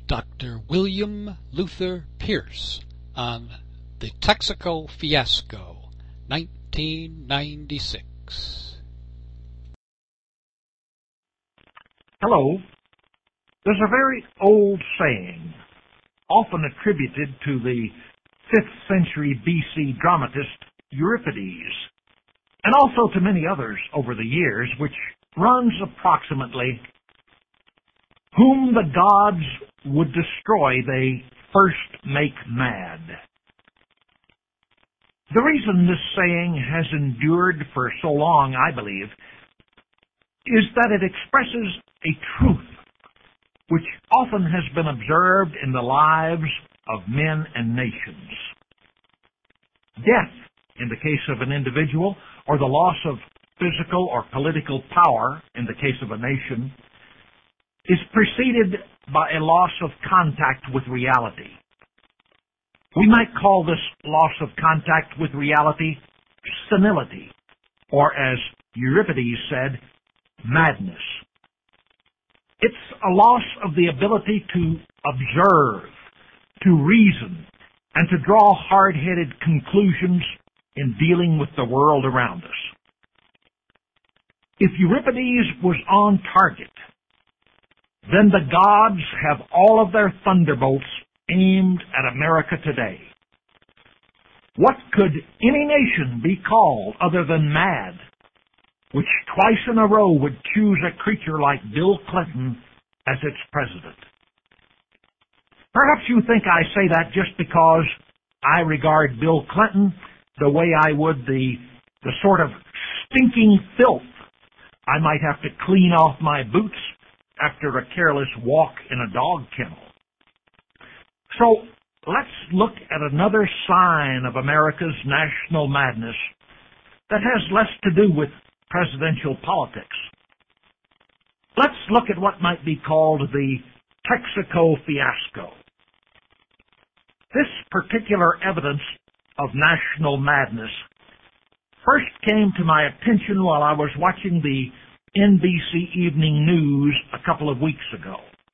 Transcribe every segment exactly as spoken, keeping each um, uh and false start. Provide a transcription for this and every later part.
Doctor William Luther Pierce on the Texaco Fiasco, nineteen ninety-six. Hello. There's a very old saying, often attributed to the fifth century B C dramatist Euripides, and also to many others over the years, which runs approximately, "Whom the gods would destroy, they first make mad." The reason this saying has endured for so long, I believe, is that it expresses a truth which often has been observed in the lives of men and nations. Death, in the case of an individual, or the loss of physical or political power, in the case of a nation, is preceded by a loss of contact with reality. We might call this loss of contact with reality senility, or as Euripides said, madness. It's a loss of the ability to observe, to reason, and to draw hard-headed conclusions in dealing with the world around us. If Euripides was on target, then the gods have all of their thunderbolts aimed at America today. What could any nation be called other than mad, which twice in a row would choose a creature like Bill Clinton as its president? Perhaps you think I say that just because I regard Bill Clinton the way I would the, the sort of stinking filth I might have to clean off my boots after a careless walk in a dog kennel. So let's look at another sign of America's national madness that has less to do with presidential politics. Let's look at what might be called the Texaco Fiasco. This particular evidence of national madness first came to my attention while I was watching the N B C Evening News a couple of weeks ago.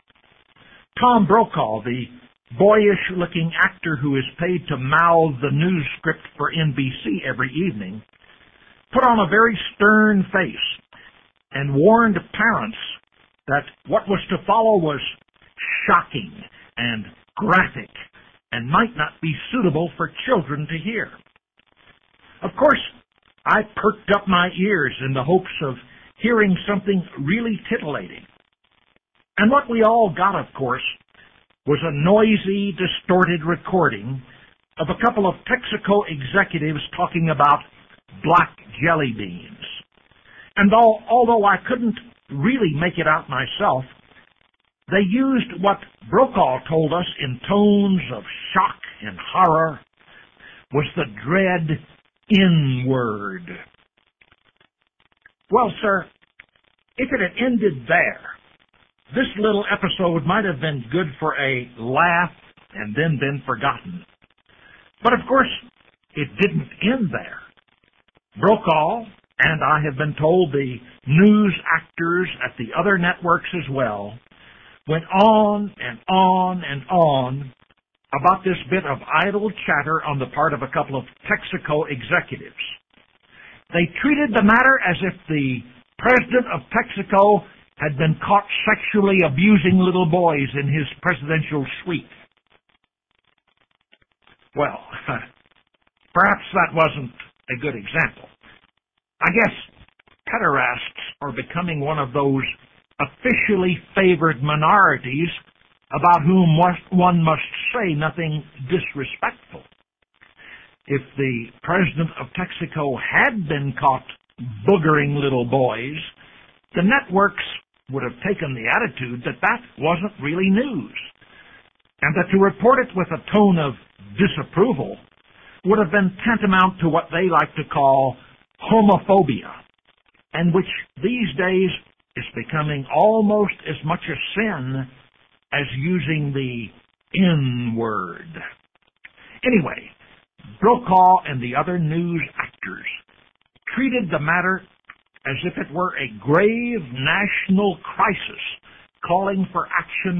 Tom Brokaw, the boyish-looking actor who is paid to mouth the news script for N B C every evening, put on a very stern face and warned parents that what was to follow was shocking and graphic and might not be suitable for children to hear. Of course, I perked up my ears in the hopes of hearing something really titillating. And what we all got, of course, was a noisy, distorted recording of a couple of Texaco executives talking about black jelly beans. And all, although I couldn't really make it out myself, they used what Brokaw told us in tones of shock and horror was the dread N-word. Well, sir, if it had ended there, this little episode might have been good for a laugh and then been forgotten. But of course, it didn't end there. Brokaw, and I have been told the news actors at the other networks as well, went on and on and on about this bit of idle chatter on the part of a couple of Texaco executives. They treated the matter as if the president of Texaco had been caught sexually abusing little boys in his presidential suite. Well, perhaps that wasn't a good example. I guess pederasts are becoming one of those officially favored minorities about whom one must say nothing disrespectful. If the president of Texaco had been caught boogering little boys, the networks would have taken the attitude that that wasn't really news, and that to report it with a tone of disapproval would have been tantamount to what they like to call homophobia, and which these days is becoming almost as much a sin as using the N-word. Anyway, Brokaw and the other news actors treated the matter as if it were a grave national crisis calling for action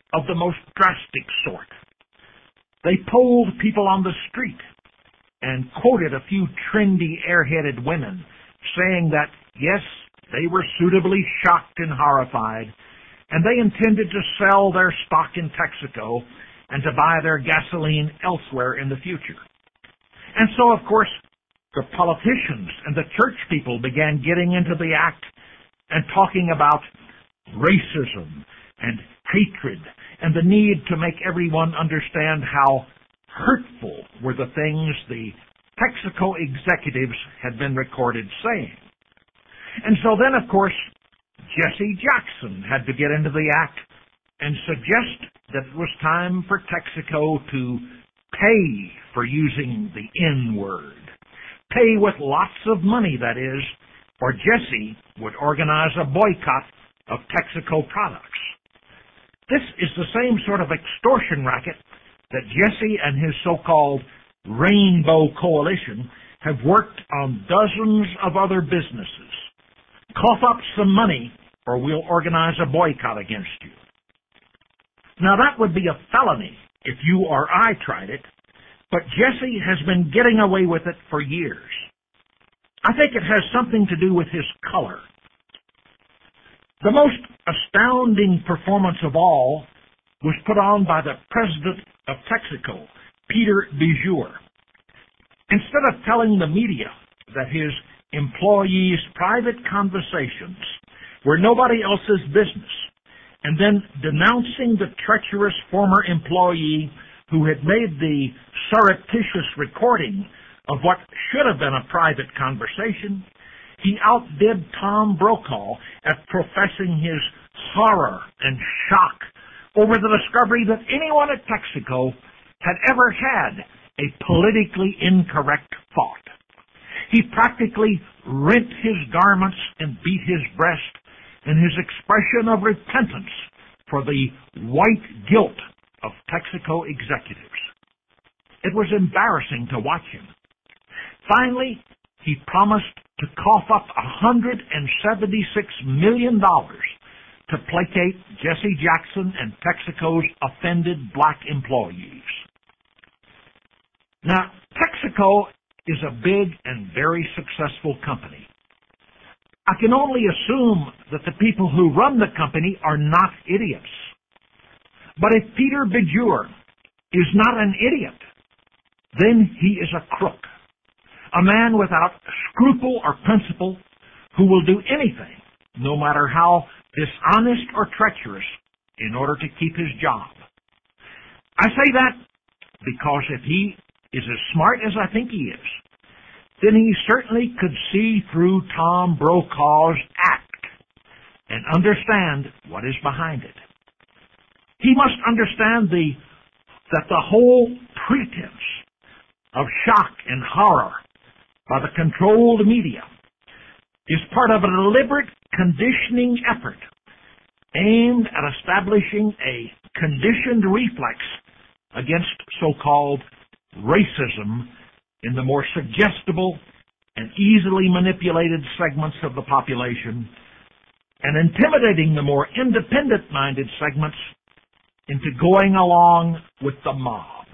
of the most drastic sort. They polled people on the street and quoted a few trendy, airheaded women saying that, yes, they were suitably shocked and horrified, and they intended to sell their stock in Texaco and to buy their gasoline elsewhere in the future. And so, of course, the politicians and the church people began getting into the act and talking about racism and hatred and the need to make everyone understand how hurtful were the things the Texaco executives had been recorded saying. And so then, of course, Jesse Jackson had to get into the act and suggest that it was time for Texaco to pay for using the N-word. Pay with lots of money, that is, or Jesse would organize a boycott of Texaco products. This is the same sort of extortion racket that Jesse and his so-called Rainbow Coalition have worked on dozens of other businesses. Cough up some money or we'll organize a boycott against you. Now that would be a felony if you or I tried it, but Jesse has been getting away with it for years. I think it has something to do with his color. The most astounding performance of all was put on by the president of Texaco, Peter Bijou. Instead of telling the media that his employees' private conversations were nobody else's business, and then denouncing the treacherous former employee who had made the surreptitious recording of what should have been a private conversation, he outdid Tom Brokaw at professing his horror and shock over the discovery that anyone at Texaco had ever had a politically incorrect thought. He practically rent his garments and beat his breast in his expression of repentance for the white guilt of Texaco executives. It was embarrassing to watch him. Finally, he promised to cough up one hundred seventy-six million dollars to placate Jesse Jackson and Texaco's offended black employees. Now, Texaco is a big and very successful company. I can only assume that the people who run the company are not idiots. But if Peter Bijou is not an idiot, then he is a crook, a man without scruple or principle who will do anything, no matter how dishonest or treacherous, in order to keep his job. I say that because if he is as smart as I think he is, then he certainly could see through Tom Brokaw's act and understand what is behind it. He must understand the that the whole pretense of shock and horror by the controlled media is part of a deliberate conditioning effort aimed at establishing a conditioned reflex against so-called racism in the more suggestible and easily manipulated segments of the population, and intimidating the more independent-minded segments into going along with the mob.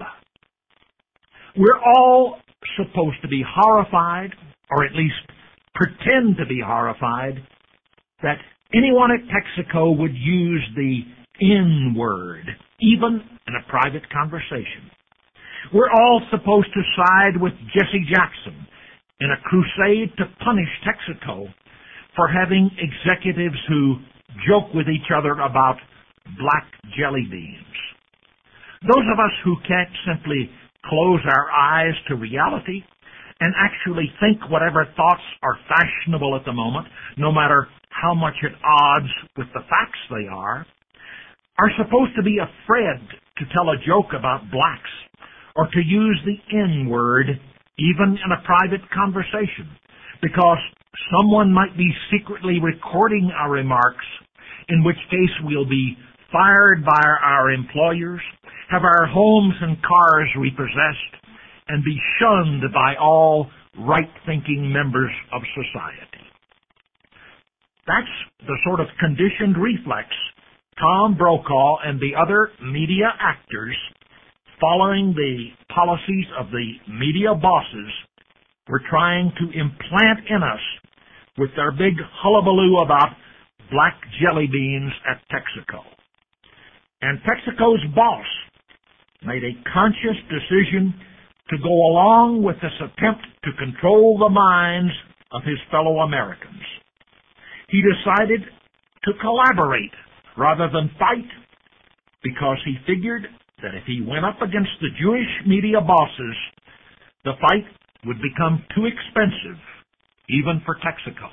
We're all supposed to be horrified, or at least pretend to be horrified, that anyone at Texaco would use the N-word, even in a private conversation. We're all supposed to side with Jesse Jackson in a crusade to punish Texaco for having executives who joke with each other about black jelly beans. Those of us who can't simply close our eyes to reality and actually think whatever thoughts are fashionable at the moment, no matter how much at odds with the facts they are, are supposed to be afraid to tell a joke about blacks or to use the N-word even in a private conversation, because someone might be secretly recording our remarks, in which case we'll be fired by our employers, have our homes and cars repossessed, and be shunned by all right-thinking members of society. That's the sort of conditioned reflex Tom Brokaw and the other media actors, following the policies of the media bosses, were trying to implant in us with their big hullabaloo about black jelly beans at Texaco. And Texaco's boss made a conscious decision to go along with this attempt to control the minds of his fellow Americans. He decided to collaborate rather than fight, because he figured that if he went up against the Jewish media bosses, the fight would become too expensive, even for Texaco.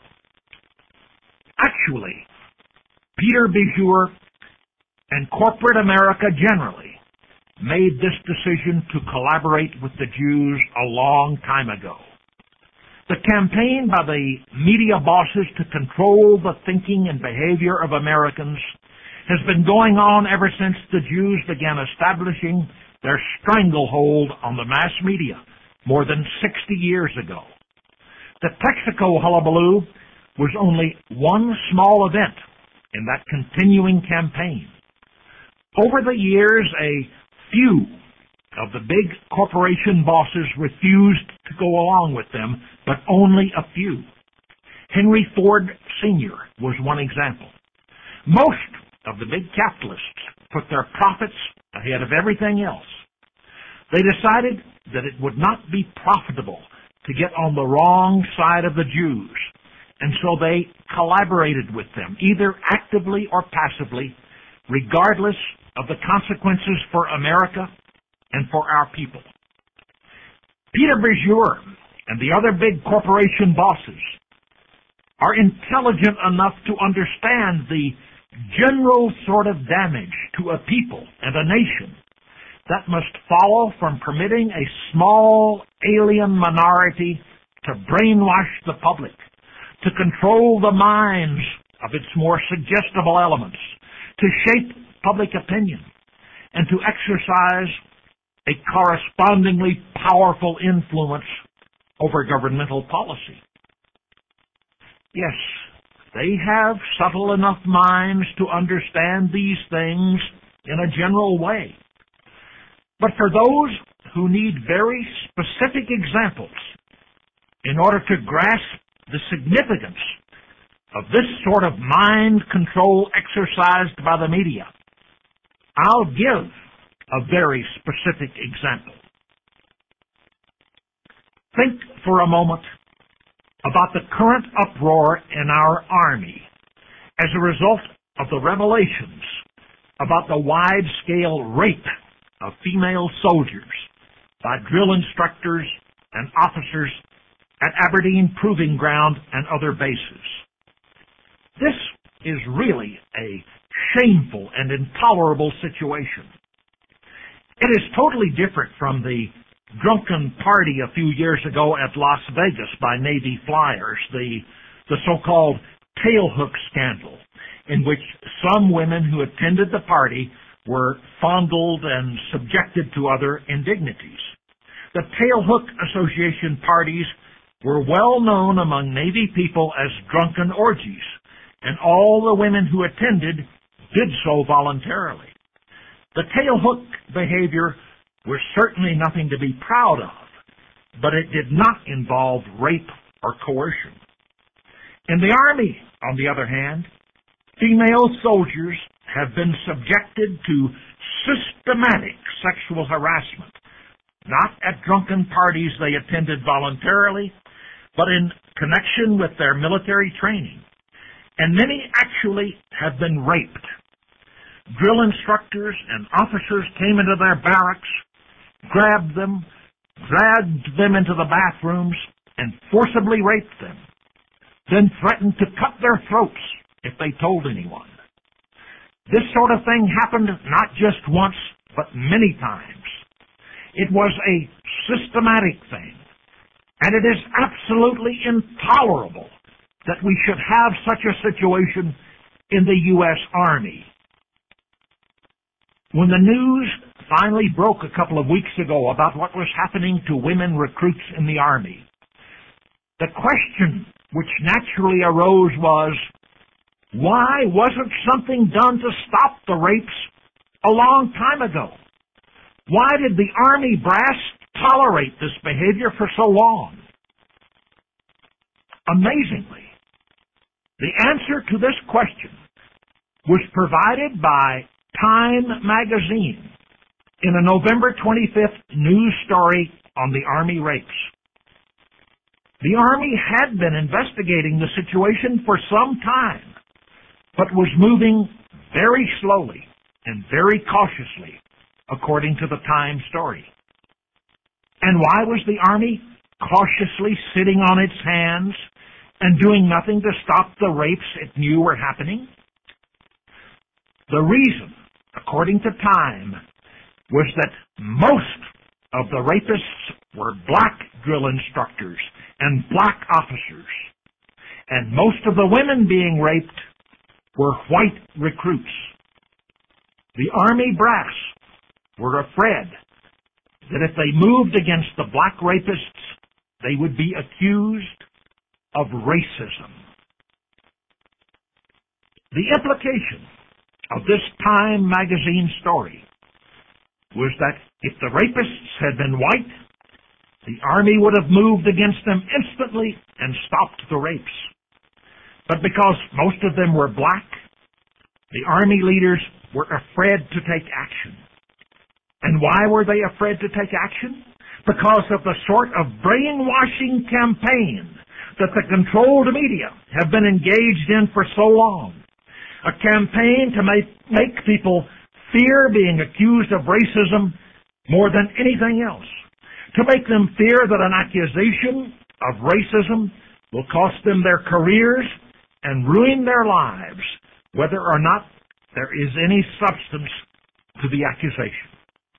Actually, Peter Bijur and corporate America generally made this decision to collaborate with the Jews a long time ago. The campaign by the media bosses to control the thinking and behavior of Americans has been going on ever since the Jews began establishing their stranglehold on the mass media more than sixty years ago. The Texaco hullabaloo was only one small event in that continuing campaign. Over the years, a few of the big corporation bosses refused to go along with them, but only a few. Henry Ford Senior was one example. Most of the big capitalists put their profits ahead of everything else. They decided that it would not be profitable to get on the wrong side of the Jews, and so they collaborated with them, either actively or passively, regardless of the consequences for America and for our people. Peter Bijur and the other big corporation bosses are intelligent enough to understand the general sort of damage to a people and a nation that must follow from permitting a small alien minority to brainwash the public, to control the minds of its more suggestible elements, to shape public opinion, and to exercise a correspondingly powerful influence over governmental policy. Yes, they have subtle enough minds to understand these things in a general way. But for those who need very specific examples in order to grasp the significance of this sort of mind control exercised by the media, I'll give a very specific example. Think for a moment about the current uproar in our Army as a result of the revelations about the wide-scale rape of female soldiers by drill instructors and officers at Aberdeen Proving Ground and other bases. This is really a shameful and intolerable situation. It is totally different from the drunken party a few years ago at Las Vegas by Navy flyers, the, the so-called tailhook scandal, in which some women who attended the party were fondled and subjected to other indignities. The Tailhook Association parties were well known among Navy people as drunken orgies, and all the women who attended did so voluntarily. The tailhook behavior was certainly nothing to be proud of, but it did not involve rape or coercion. In the Army, on the other hand, female soldiers have been subjected to systematic sexual harassment, not at drunken parties they attended voluntarily, but in connection with their military training. And many actually have been raped. Drill instructors and officers came into their barracks, grabbed them, dragged them into the bathrooms, and forcibly raped them, then threatened to cut their throats if they told anyone. This sort of thing happened not just once, but many times. It was a systematic thing, and it is absolutely intolerable that we should have such a situation in the U S Army. When the news finally broke a couple of weeks ago about what was happening to women recruits in the Army, the question which naturally arose was, Why wasn't something done to stop the rapes a long time ago? Why did the Army brass tolerate this behavior for so long? Amazingly, the answer to this question was provided by Time magazine in a November twenty-fifth news story on the Army rapes. The Army had been investigating the situation for some time, but was moving very slowly and very cautiously, according to the Time story. And why was the Army cautiously sitting on its hands and doing nothing to stop the rapes it knew were happening? The reason, according to Time, was that most of the rapists were black drill instructors and black officers, and most of the women being raped were white recruits. The Army brass were afraid that if they moved against the black rapists, they would be accused of racism. The implication of this Time magazine story was that if the rapists had been white, the Army would have moved against them instantly and stopped the rapes. But because most of them were black, the Army leaders were afraid to take action. And why were they afraid to take action? Because of the sort of brainwashing campaign that the controlled media have been engaged in for so long. A campaign to make, make people fear being accused of racism more than anything else. To make them fear that an accusation of racism will cost them their careers and ruin their lives, whether or not there is any substance to the accusation.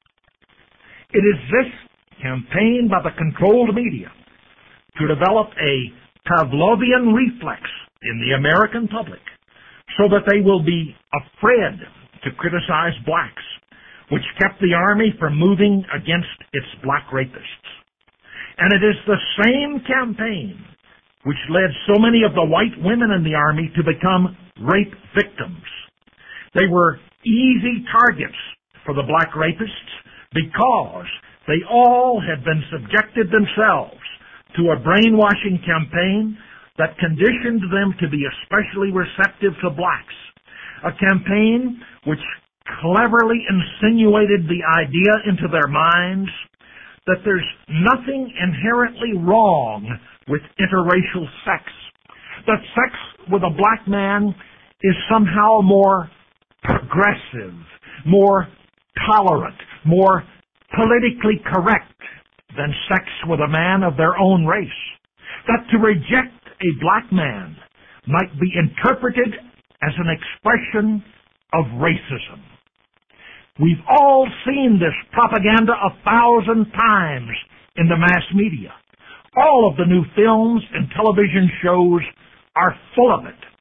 It is this campaign by the controlled media to develop a Pavlovian reflex in the American public so that they will be afraid to criticize blacks, which kept the Army from moving against its black rapists. And it is the same campaign which led so many of the white women in the Army to become rape victims. They were easy targets for the black rapists because they all had been subjected themselves to a brainwashing campaign that conditioned them to be especially receptive to blacks. A campaign which cleverly insinuated the idea into their minds that there's nothing inherently wrong with interracial sex. That sex with a black man is somehow more progressive, more tolerant, more politically correct than sex with a man of their own race. That to reject a black man might be interpreted as an expression of racism. We've all seen this propaganda a thousand times in the mass media. All of the new films and television shows are full of it.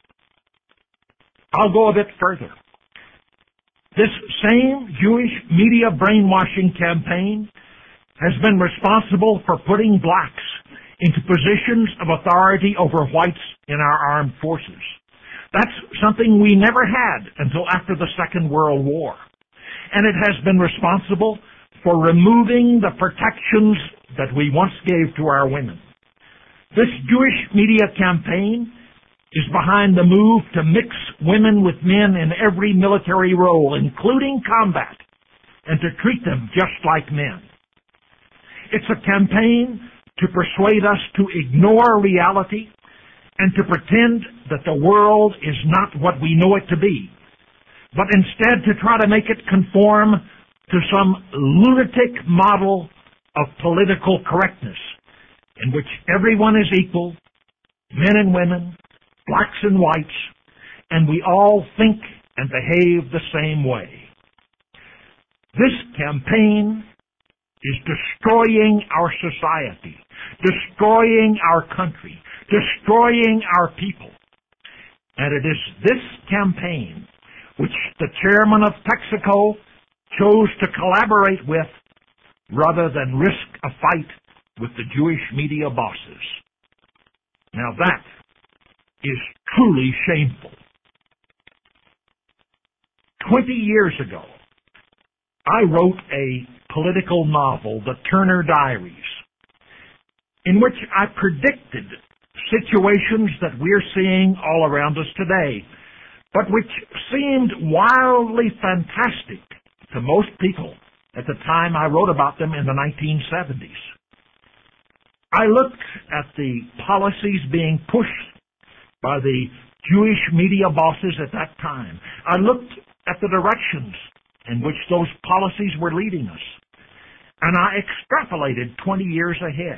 I'll go a bit further. This same Jewish media brainwashing campaign has been responsible for putting blacks into positions of authority over whites in our armed forces. That's something we never had until after the Second World War. And it has been responsible for removing the protections that we once gave to our women. This Jewish media campaign is behind the move to mix women with men in every military role, including combat, and to treat them just like men. It's a campaign to persuade us to ignore reality and to pretend that the world is not what we know it to be, but instead to try to make it conform to some lunatic model of political correctness in which everyone is equal, men and women, blacks and whites, and we all think and behave the same way. This campaign is destroying our society, destroying our country, destroying our people. And it is this campaign which the chairman of Texaco chose to collaborate with rather than risk a fight with the Jewish media bosses. Now that is truly shameful. Twenty years ago, I wrote a political novel, The Turner Diaries, in which I predicted situations that we're seeing all around us today, but which seemed wildly fantastic to most people at the time I wrote about them in the nineteen seventies. I looked at the policies being pushed by the Jewish media bosses at that time. I looked at the directions in which those policies were leading us. And I extrapolated twenty years ahead.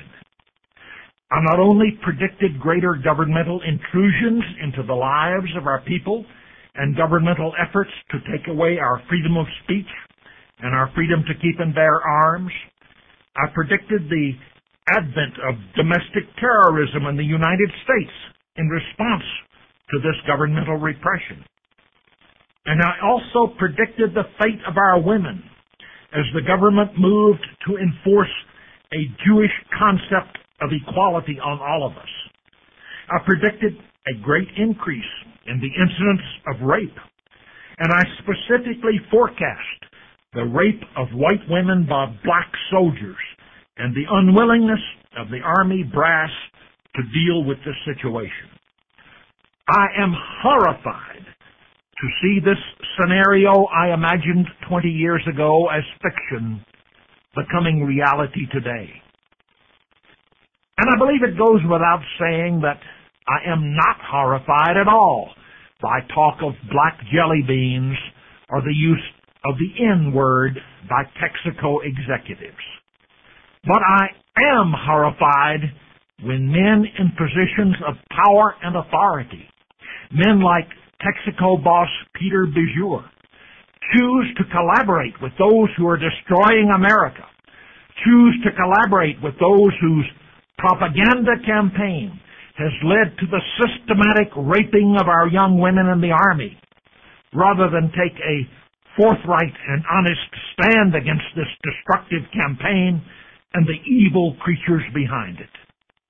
I not only predicted greater governmental intrusions into the lives of our people and governmental efforts to take away our freedom of speech and our freedom to keep and bear arms, I predicted the advent of domestic terrorism in the United States in response to this governmental repression. And I also predicted the fate of our women as the government moved to enforce a Jewish concept of equality on all of us. I predicted a great increase in the incidence of rape, and I specifically forecast the rape of white women by black soldiers and the unwillingness of the Army brass to deal with this situation. I am horrified to see this scenario I imagined twenty years ago as fiction becoming reality today. And I believe it goes without saying that I am not horrified at all by talk of black jelly beans or the use of the N-word by Texaco executives. But I am horrified when men in positions of power and authority, men like Texaco boss Peter Bijou, choose to collaborate with those who are destroying America, choose to collaborate with those whose propaganda campaign has led to the systematic raping of our young women in the Army, rather than take a forthright and honest stand against this destructive campaign and the evil creatures behind it.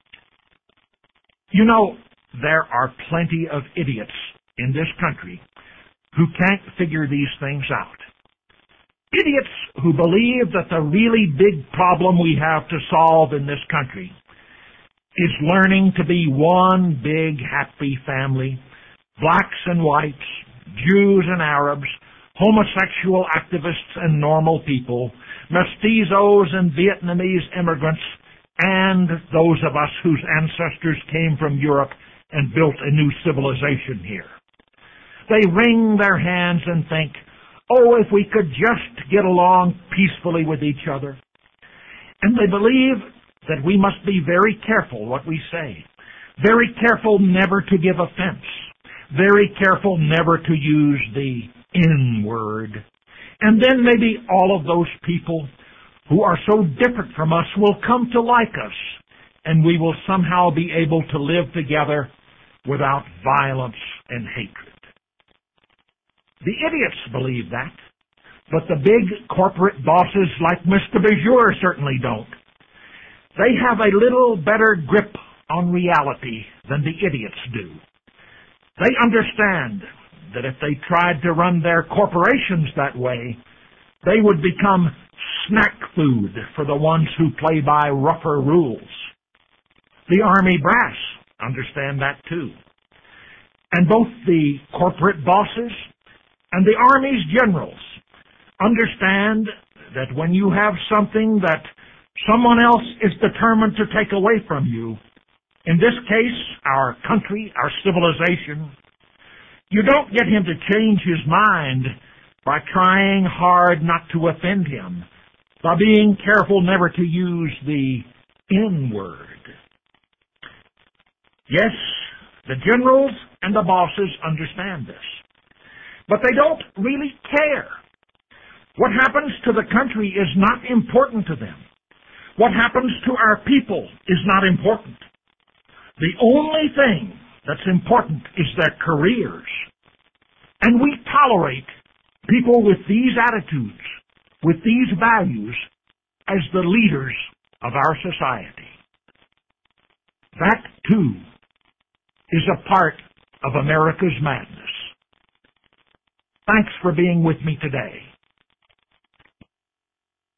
You know, there are plenty of idiots in this country who can't figure these things out. Idiots who believe that the really big problem we have to solve in this country is learning to be one big happy family, blacks and whites, Jews and Arabs, homosexual activists and normal people, mestizos and Vietnamese immigrants, and those of us whose ancestors came from Europe and built a new civilization here. They wring their hands and think, oh, if we could just get along peacefully with each other. And they believe that we must be very careful what we say, very careful never to give offense, very careful never to use the N-word. And then maybe all of those people who are so different from us will come to like us, and we will somehow be able to live together without violence and hatred. The idiots believe that, but the big corporate bosses like Mister Bijou certainly don't. They have a little better grip on reality than the idiots do. They understand that if they tried to run their corporations that way, they would become snack food for the ones who play by rougher rules. The Army brass understand that too. And both the corporate bosses and the Army's generals understand that when you have something that someone else is determined to take away from you, in this case, our country, our civilization, you don't get him to change his mind by trying hard not to offend him, by being careful never to use the N-word. Yes, the generals and the bosses understand this, but they don't really care. What happens to the country is not important to them. What happens to our people is not important. The only thing that's important is their careers. And we tolerate people with these attitudes, with these values, as the leaders of our society. That, too, is a part of America's madness. Thanks for being with me today.